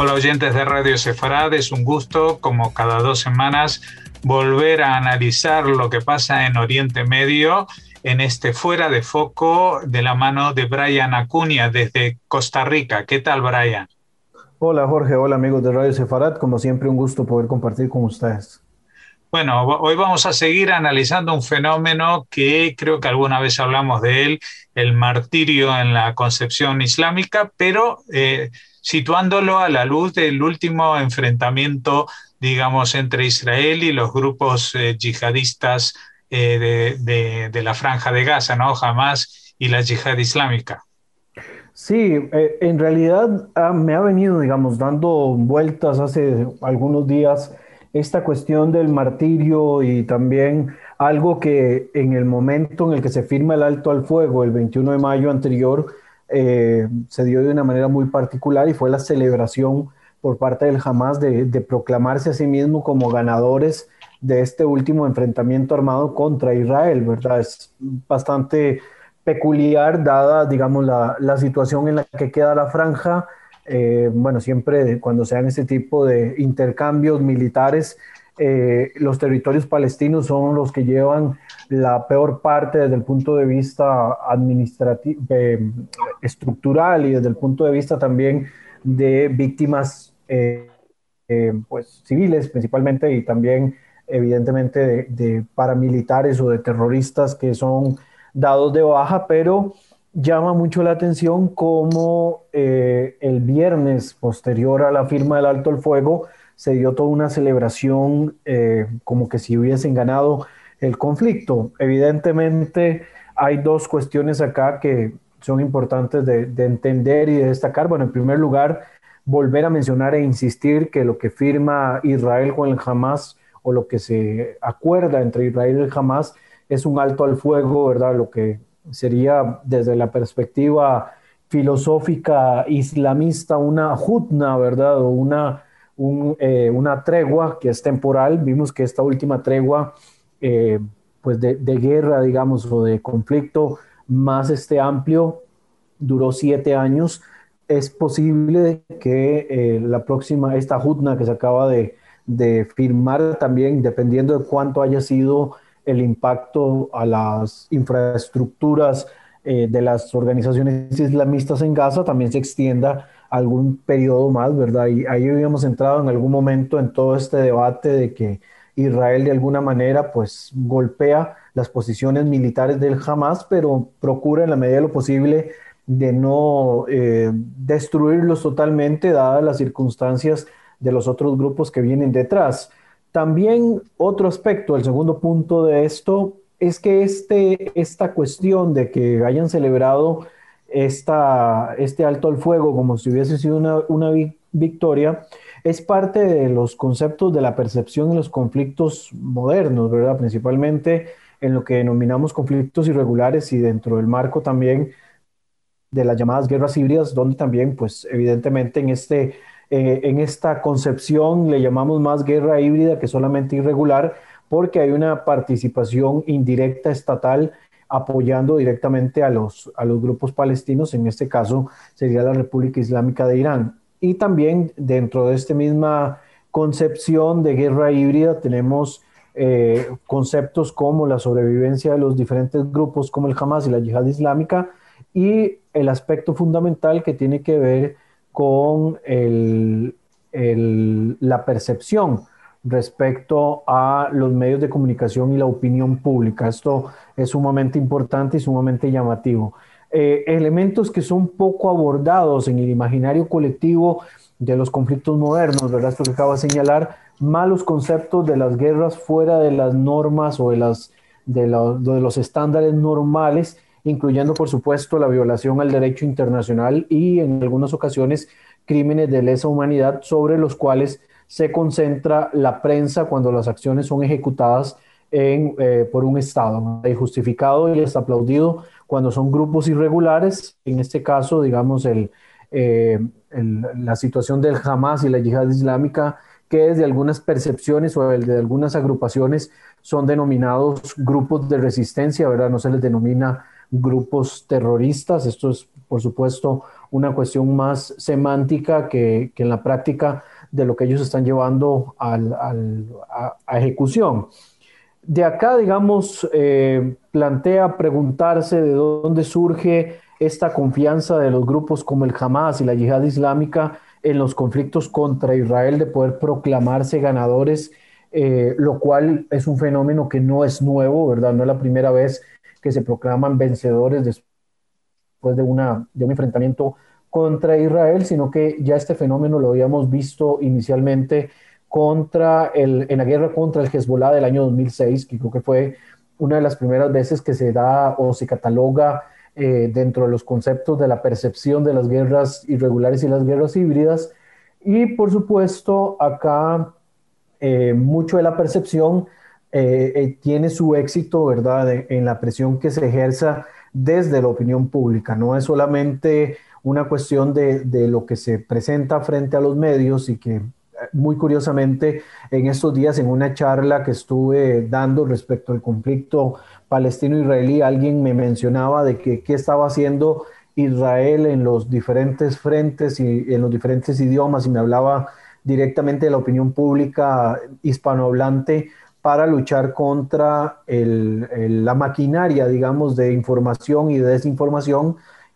Hola oyentes de Radio Sefarad, es un gusto, como cada 2 semanas, volver a analizar lo que pasa en Oriente Medio en este Fuera de Foco de la mano de Brian Acuña desde Costa Rica. ¿Qué tal, Brian? Hola Jorge, hola amigos de Radio Sefarat, como siempre un gusto poder compartir con ustedes. Bueno, hoy vamos a seguir analizando un fenómeno que creo que alguna vez hablamos de él, el martirio en la concepción islámica, pero situándolo a la luz del último enfrentamiento, digamos, entre Israel y los grupos yihadistas de la Franja de Gaza, ¿no? Hamas y la Yihad Islámica. Sí, en realidad me ha venido, digamos, dando vueltas hace algunos días esta cuestión del martirio y también algo que en el momento en el que se firma el alto al fuego, el 21 de mayo anterior, se dio de una manera muy particular y fue la celebración por parte del Hamas de proclamarse a sí mismo como ganadores de este último enfrentamiento armado contra Israel, ¿verdad? Es bastante peculiar dada, digamos, la situación en la que queda la franja. Bueno, siempre cuando se dan este tipo de intercambios militares, los territorios palestinos son los que llevan la peor parte desde el punto de vista administrativo, estructural y desde el punto de vista también de víctimas pues, civiles principalmente y también evidentemente de paramilitares o de terroristas que son dados de baja, pero llama mucho la atención cómo el viernes posterior a la firma del alto el fuego se dio toda una celebración como que si hubiesen ganado el conflicto. Evidentemente hay dos cuestiones acá que son importantes de entender y de destacar. Bueno, en primer lugar, volver a mencionar e insistir que lo que firma Israel con el Hamas o lo que se acuerda entre Israel y el Hamas es un alto al fuego, ¿verdad? Lo que sería desde la perspectiva filosófica islamista una hutna, ¿verdad? O una tregua que es temporal. Vimos que esta última tregua, eh, pues de guerra, digamos, o de conflicto más amplio, duró 7 años. Es posible que la próxima, esta hutna que se acaba de firmar también, dependiendo de cuánto haya sido el impacto a las infraestructuras de las organizaciones islamistas en Gaza, también se extienda algún periodo más, ¿verdad? Y ahí habíamos entrado en algún momento en todo este debate de que Israel de alguna manera pues golpea las posiciones militares del Hamas, pero procura en la medida de lo posible de no destruirlos totalmente, dadas las circunstancias de los otros grupos que vienen detrás. También otro aspecto, el segundo punto de esto, es que esta cuestión de que hayan celebrado este alto al fuego como si hubiese sido una victoria, es parte de los conceptos de la percepción en los conflictos modernos, ¿verdad? Principalmente en lo que denominamos conflictos irregulares y dentro del marco también de las llamadas guerras híbridas, donde también, pues evidentemente en esta concepción le llamamos más guerra híbrida que solamente irregular, porque hay una participación indirecta estatal apoyando directamente a los grupos palestinos, en este caso sería la República Islámica de Irán. Y también dentro de esta misma concepción de guerra híbrida tenemos conceptos como la sobrevivencia de los diferentes grupos como el Hamas y la Yihad Islámica, y el aspecto fundamental que tiene que ver con la percepción respecto a los medios de comunicación y la opinión pública. Esto es sumamente importante y sumamente llamativo. Elementos que son poco abordados en el imaginario colectivo de los conflictos modernos, ¿verdad? Esto que acabo de señalar, malos conceptos de las guerras fuera de las normas o de los estándares normales, incluyendo por supuesto la violación al derecho internacional y en algunas ocasiones crímenes de lesa humanidad sobre los cuales se concentra la prensa cuando las acciones son ejecutadas por un Estado, ¿no? Y justificado y es aplaudido cuando son grupos irregulares, en este caso, digamos, la situación del Hamas y la yihad islámica, que desde algunas percepciones o de algunas agrupaciones son denominados grupos de resistencia, ¿verdad? No se les denomina grupos terroristas. Esto es, por supuesto, una cuestión más semántica que en la práctica de lo que ellos están llevando a ejecución. De acá, digamos, plantea preguntarse de dónde surge esta confianza de los grupos como el Hamas y la Yihad Islámica en los conflictos contra Israel de poder proclamarse ganadores, lo cual es un fenómeno que no es nuevo, ¿verdad? No es la primera vez que se proclaman vencedores después de un enfrentamiento contra Israel, sino que ya este fenómeno lo habíamos visto inicialmente en la guerra contra el Hezbollah del año 2006, que creo que fue una de las primeras veces que se da o se cataloga dentro de los conceptos de la percepción de las guerras irregulares y las guerras híbridas. Y por supuesto, acá mucho de la percepción tiene su éxito, ¿verdad?, en la presión que se ejerza desde la opinión pública. No es solamente una cuestión de lo que se presenta frente a los medios y que muy curiosamente en estos días en una charla que estuve dando respecto al conflicto palestino-israelí, alguien me mencionaba de que qué estaba haciendo Israel en los diferentes frentes y en los diferentes idiomas y me hablaba directamente de la opinión pública hispanohablante para luchar contra la maquinaria, digamos, de información y de desinformación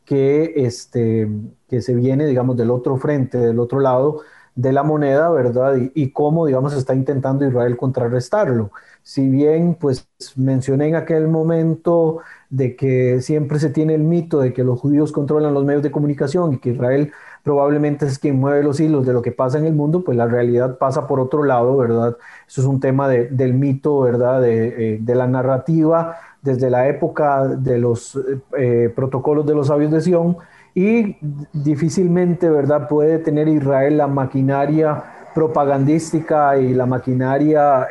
que se viene, digamos, del otro frente, del otro lado de la moneda, ¿verdad? Y cómo, digamos, está intentando Israel contrarrestarlo. Si bien, pues, mencioné en aquel momento de que siempre se tiene el mito de que los judíos controlan los medios de comunicación y que Israel probablemente es quien mueve los hilos de lo que pasa en el mundo, pues la realidad pasa por otro lado, ¿verdad? Eso es un tema del mito, ¿verdad? De la narrativa desde la época de los protocolos de los sabios de Sion y difícilmente, ¿verdad?, puede tener Israel la maquinaria propagandística y la maquinaria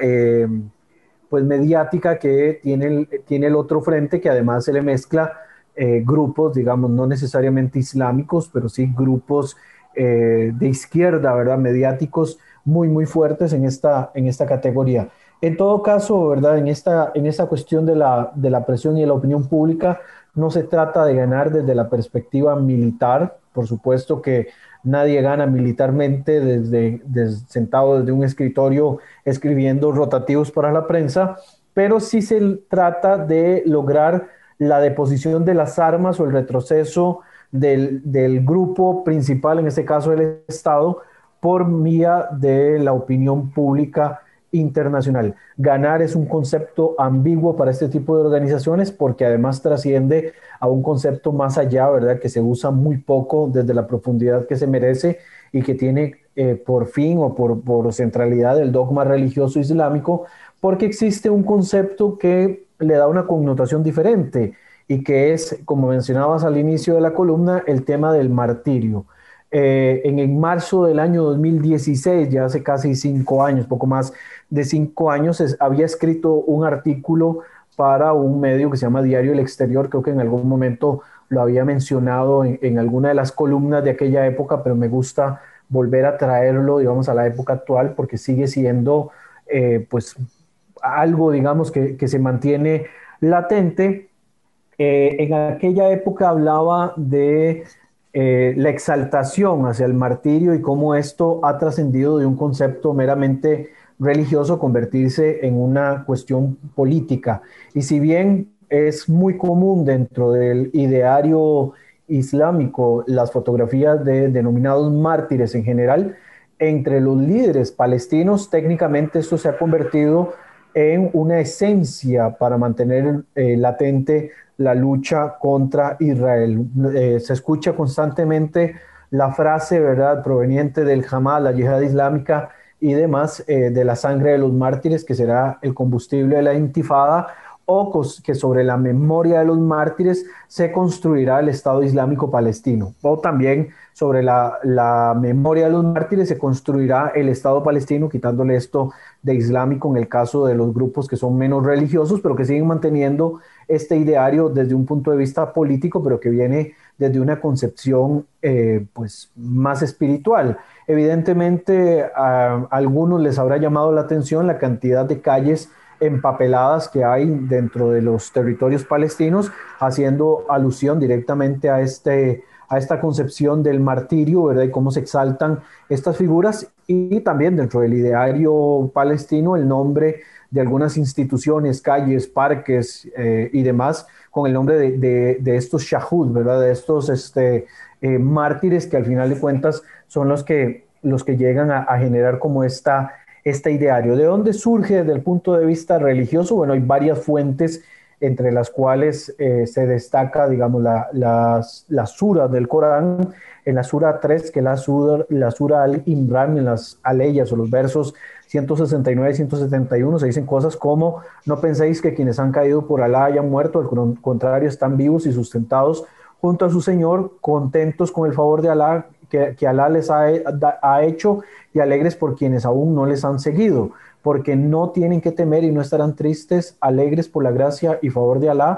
pues mediática que tiene el otro frente, que además se le mezcla grupos, digamos, no necesariamente islámicos, pero sí grupos de izquierda, ¿verdad?, mediáticos muy, muy fuertes en esta categoría. En todo caso, ¿verdad?, en esta cuestión de la presión y de la opinión pública, no se trata de ganar desde la perspectiva militar, por supuesto que nadie gana militarmente sentado desde un escritorio escribiendo rotativos para la prensa, pero sí se trata de lograr la deposición de las armas o el retroceso del grupo principal, en este caso el Estado, por vía de la opinión pública internacional. Ganar es un concepto ambiguo para este tipo de organizaciones porque además trasciende a un concepto más allá, ¿verdad?, que se usa muy poco desde la profundidad que se merece y que tiene por fin o por centralidad el dogma religioso islámico, porque existe un concepto que le da una connotación diferente y que es, como mencionabas al inicio de la columna, el tema del martirio. En marzo del año 2016, ya hace casi 5 años, poco más de 5 años, había escrito un artículo para un medio que se llama Diario El Exterior, creo que en algún momento lo había mencionado en alguna de las columnas de aquella época, pero me gusta volver a traerlo, digamos, a la época actual, porque sigue siendo, pues, algo, digamos, que se mantiene latente. En aquella época hablaba de la exaltación hacia el martirio y cómo esto ha trascendido de un concepto meramente religioso convertirse en una cuestión política. Y si bien es muy común dentro del ideario islámico las fotografías de denominados mártires en general, entre los líderes palestinos técnicamente esto se ha convertido en una esencia para mantener latente la lucha contra Israel. Se escucha constantemente la frase, ¿verdad?, proveniente del Hamas, la yihad islámica y demás, de la sangre de los mártires, que será el combustible de la intifada, o que sobre la memoria de los mártires se construirá el Estado Islámico Palestino, o también sobre la memoria de los mártires se construirá el Estado palestino, quitándole esto de islámico en el caso de los grupos que son menos religiosos, pero que siguen manteniendo este ideario desde un punto de vista político, pero que viene desde una concepción pues más espiritual. Evidentemente a algunos les habrá llamado la atención la cantidad de calles empapeladas que hay dentro de los territorios palestinos, haciendo alusión directamente a esta concepción del martirio, ¿verdad? Y cómo se exaltan estas figuras, y también dentro del ideario palestino el nombre de algunas instituciones, calles, parques y demás, con el nombre de estos shahud, ¿verdad? De estos mártires que al final de cuentas son los que llegan a generar como este ideario. ¿De dónde surge desde el punto de vista religioso? Bueno, hay varias fuentes entre las cuales se destaca, digamos, la sura del Corán. En la sura 3, que es la sura al-Imran, en las aleyas o los versos 169 y 171, se dicen cosas como: no penséis que quienes han caído por Alá hayan muerto, al contrario, están vivos y sustentados junto a su Señor, contentos con el favor de Alá que Alá les ha hecho, y alegres por quienes aún no les han seguido, porque no tienen que temer y no estarán tristes, alegres por la gracia y favor de Alá,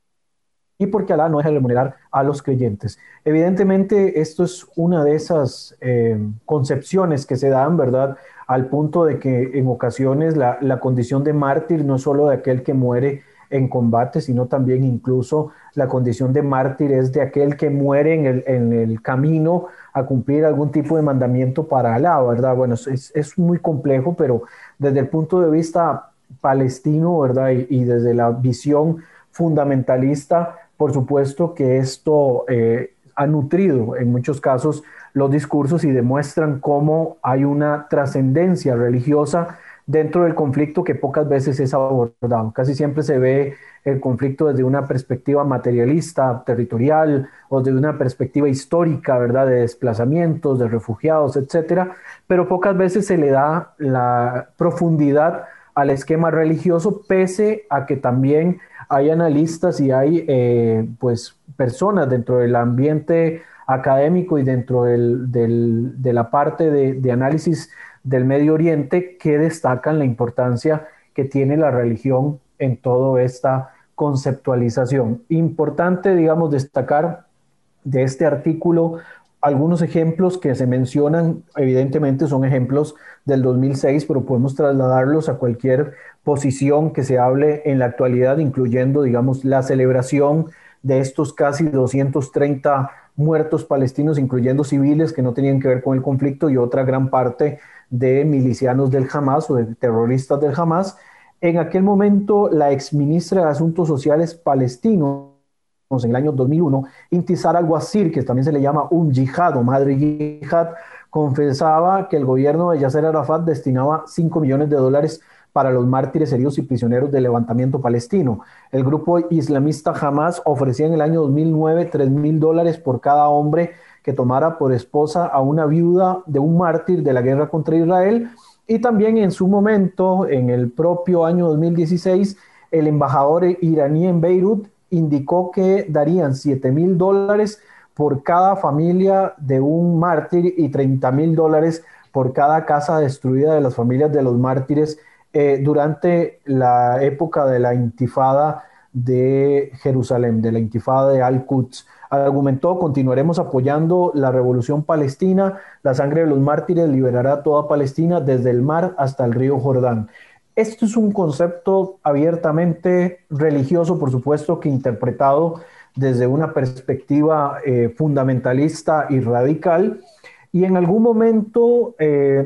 y porque Alá no deja de remunerar a los creyentes. Evidentemente, esto es una de esas concepciones que se dan, ¿verdad? Al punto de que en ocasiones la condición de mártir no es solo de aquel que muere en combate, sino también incluso la condición de mártir es de aquel que muere en el camino a cumplir algún tipo de mandamiento para Alá, ¿verdad? Bueno, es muy complejo, pero desde el punto de vista palestino, ¿verdad? Y desde la visión fundamentalista, por supuesto que esto ha nutrido en muchos casos los discursos y demuestran cómo hay una trascendencia religiosa dentro del conflicto que pocas veces es abordado. Casi siempre se ve el conflicto desde una perspectiva materialista, territorial, o desde una perspectiva histórica, ¿verdad? De desplazamientos, de refugiados, etcétera, pero pocas veces se le da la profundidad al esquema religioso, pese a que también hay analistas y hay pues personas dentro del ambiente académico y dentro de la parte de análisis del Medio Oriente que destacan la importancia que tiene la religión en toda esta conceptualización. Importante, digamos, destacar de este artículo algunos ejemplos que se mencionan. Evidentemente son ejemplos del 2006, pero podemos trasladarlos a cualquier posición que se hable en la actualidad, incluyendo, digamos, la celebración de estos casi 230 muertos palestinos, incluyendo civiles que no tenían que ver con el conflicto, y otra gran parte de milicianos del Hamas o de terroristas del Hamas. En aquel momento, la exministra de Asuntos Sociales palestino, en el año 2001, Intisar al-Wazir, que también se le llama yihad o madre yihad, confesaba que el gobierno de Yasser Arafat destinaba 5 millones de dólares para los mártires, heridos y prisioneros del levantamiento palestino. El grupo islamista Hamas ofrecía en el año 2009 $3,000 por cada hombre que tomara por esposa a una viuda de un mártir de la guerra contra Israel. Y también en su momento, en el propio año 2016, el embajador iraní en Beirut indicó que darían $7,000 por cada familia de un mártir y $30,000 por cada casa destruida de las familias de los mártires durante la época de la intifada de Jerusalén, de la intifada de Al-Quds. Argumentó: continuaremos apoyando la revolución palestina, la sangre de los mártires liberará toda Palestina desde el mar hasta el río Jordán. Esto es un concepto abiertamente religioso, por supuesto, que interpretado desde una perspectiva fundamentalista y radical, y en algún momento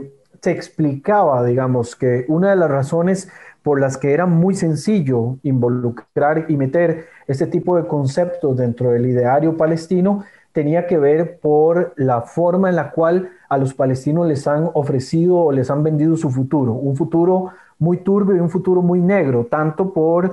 se explicaba, digamos, que una de las razones por las que era muy sencillo involucrar y meter este tipo de conceptos dentro del ideario palestino tenía que ver por la forma en la cual a los palestinos les han ofrecido o les han vendido su futuro, un futuro muy turbio y un futuro muy negro, tanto por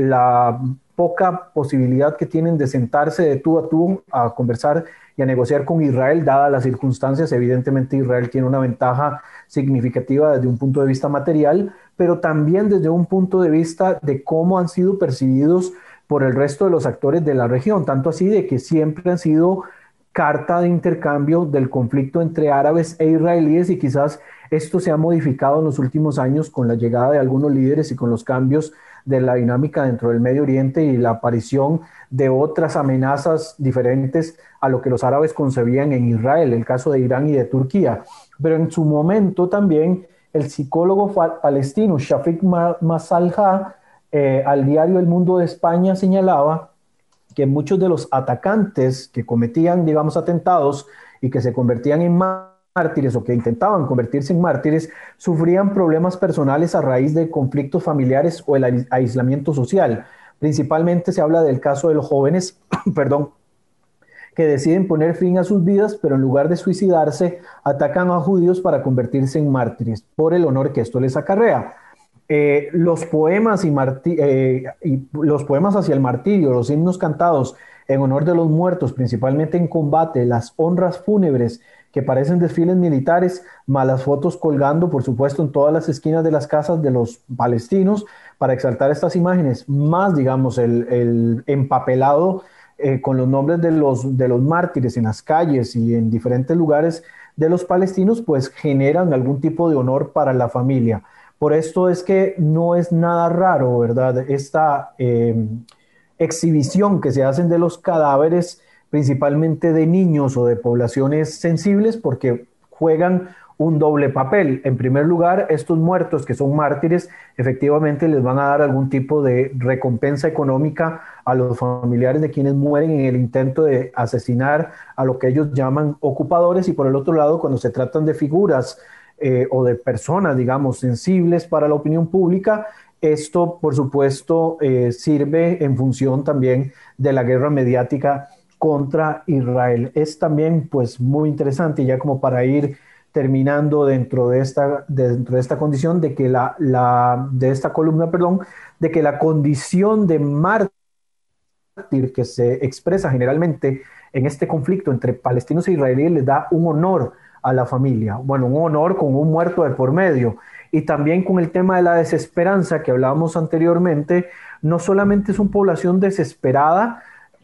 la poca posibilidad que tienen de sentarse de tú a tú a conversar y a negociar con Israel, dadas las circunstancias. Evidentemente Israel tiene una ventaja significativa desde un punto de vista material, pero también desde un punto de vista de cómo han sido percibidos por el resto de los actores de la región, tanto así de que siempre han sido carta de intercambio del conflicto entre árabes e israelíes, y quizás esto se ha modificado en los últimos años con la llegada de algunos líderes y con los cambios de la dinámica dentro del Medio Oriente y la aparición de otras amenazas diferentes a lo que los árabes concebían en Israel, el caso de Irán y de Turquía. Pero en su momento también el psicólogo palestino Shafik Masalha al diario El Mundo de España señalaba que muchos de los atacantes que cometían, digamos, atentados y que se convertían en mártires o que intentaban convertirse en mártires, sufrían problemas personales a raíz de conflictos familiares o el aislamiento social. Principalmente se habla del caso de los jóvenes, perdón, que deciden poner fin a sus vidas, pero en lugar de suicidarse, atacan a judíos para convertirse en mártires, por el honor que esto les acarrea. Los poemas los poemas hacia el martirio, los himnos cantados en honor de los muertos, principalmente en combate, las honras fúnebres que parecen desfiles militares, malas fotos colgando, por supuesto, en todas las esquinas de las casas de los palestinos para exaltar estas imágenes, más, digamos, el empapelado con los nombres de los mártires en las calles y en diferentes lugares de los palestinos, pues generan algún tipo de honor para la familia. Por esto es que no es nada raro, ¿verdad? Esta exhibición que se hacen de los cadáveres, principalmente de niños o de poblaciones sensibles, porque juegan un doble papel. En primer lugar, estos muertos que son mártires, efectivamente les van a dar algún tipo de recompensa económica a los familiares de quienes mueren en el intento de asesinar a lo que ellos llaman ocupadores, y por el otro lado, cuando se tratan de figuras o de personas, digamos, sensibles para la opinión pública, esto, por supuesto, sirve en función también de la guerra mediática contra Israel. Es también, pues, muy interesante, ya como para ir terminando dentro de esta condición, de que de esta columna, perdón, de que la condición de mártir que se expresa generalmente en este conflicto entre palestinos e israelíes les da un honor a la familia, bueno, un honor con un muerto de por medio. Y también con el tema de la desesperanza que hablábamos anteriormente, no solamente es una población desesperada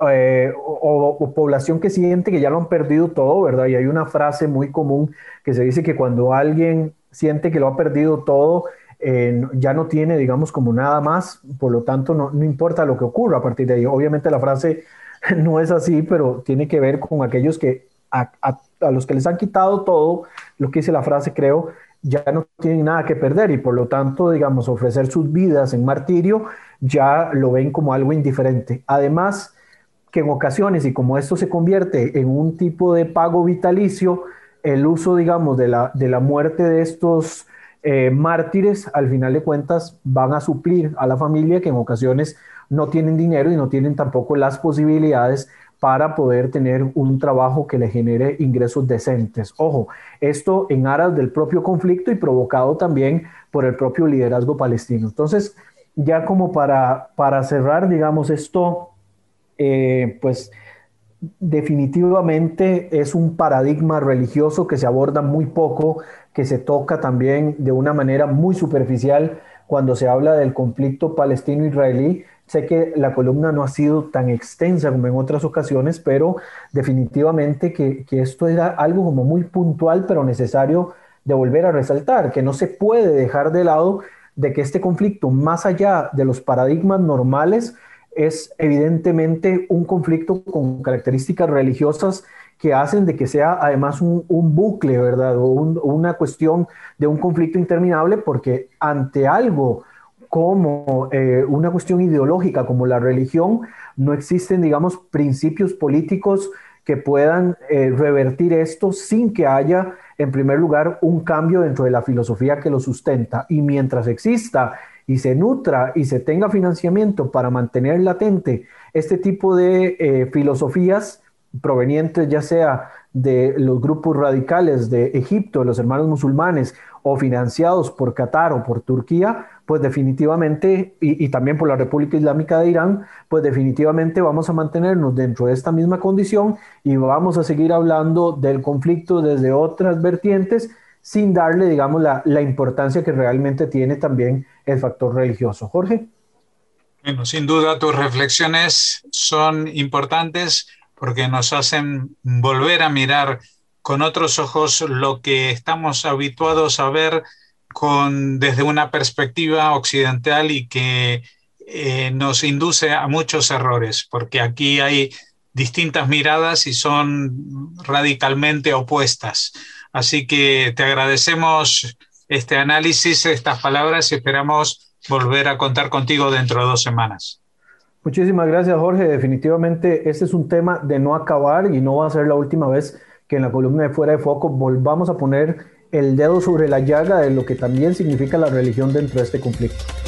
o población que siente que ya lo han perdido todo, ¿verdad? Y hay una frase muy común que se dice que cuando alguien siente que lo ha perdido todo, ya no tiene, digamos, como nada más, por lo tanto no importa lo que ocurra a partir de ahí. Obviamente la frase no es así, pero tiene que ver con aquellos que a los que les han quitado todo, lo que dice la frase, creo, ya no tienen nada que perder y por lo tanto, digamos, ofrecer sus vidas en martirio ya lo ven como algo indiferente. Además, que en ocasiones, y como esto se convierte en un tipo de pago vitalicio, el uso, digamos, de la muerte de estos mártires, al final de cuentas, van a suplir a la familia que en ocasiones no tienen dinero y no tienen tampoco las posibilidades para poder tener un trabajo que le genere ingresos decentes. Ojo, esto en aras del propio conflicto y provocado también por el propio liderazgo palestino. Entonces, ya como para cerrar, digamos, esto, pues definitivamente es un paradigma religioso que se aborda muy poco, que se toca también de una manera muy superficial cuando se habla del conflicto palestino-israelí. Sé que la columna no ha sido tan extensa como en otras ocasiones, pero definitivamente que esto era algo como muy puntual, pero necesario de volver a resaltar, que no se puede dejar de lado de que este conflicto, más allá de los paradigmas normales, es evidentemente un conflicto con características religiosas que hacen de que sea además un bucle, ¿verdad? O una cuestión de un conflicto interminable, porque ante algo como una cuestión ideológica como la religión, no existen, digamos, principios políticos que puedan revertir esto sin que haya, en primer lugar, un cambio dentro de la filosofía que lo sustenta. Y mientras exista y se nutra y se tenga financiamiento para mantener latente este tipo de filosofías provenientes ya sea de los grupos radicales de Egipto, los hermanos musulmanes, o financiados por Qatar o por Turquía, pues definitivamente, y también por la República Islámica de Irán, pues definitivamente vamos a mantenernos dentro de esta misma condición y vamos a seguir hablando del conflicto desde otras vertientes sin darle, digamos, la importancia que realmente tiene también el factor religioso. Jorge. Bueno, sin duda tus reflexiones son importantes porque nos hacen volver a mirar con otros ojos lo que estamos habituados a ver desde una perspectiva occidental y que nos induce a muchos errores, porque aquí hay distintas miradas y son radicalmente opuestas. Así que te agradecemos este análisis, estas palabras, y esperamos volver a contar contigo dentro de 2 semanas. Muchísimas gracias, Jorge. Definitivamente este es un tema de no acabar y no va a ser la última vez que en la columna de Fuera de Foco volvamos a poner el dedo sobre la llaga de lo que también significa la religión dentro de este conflicto.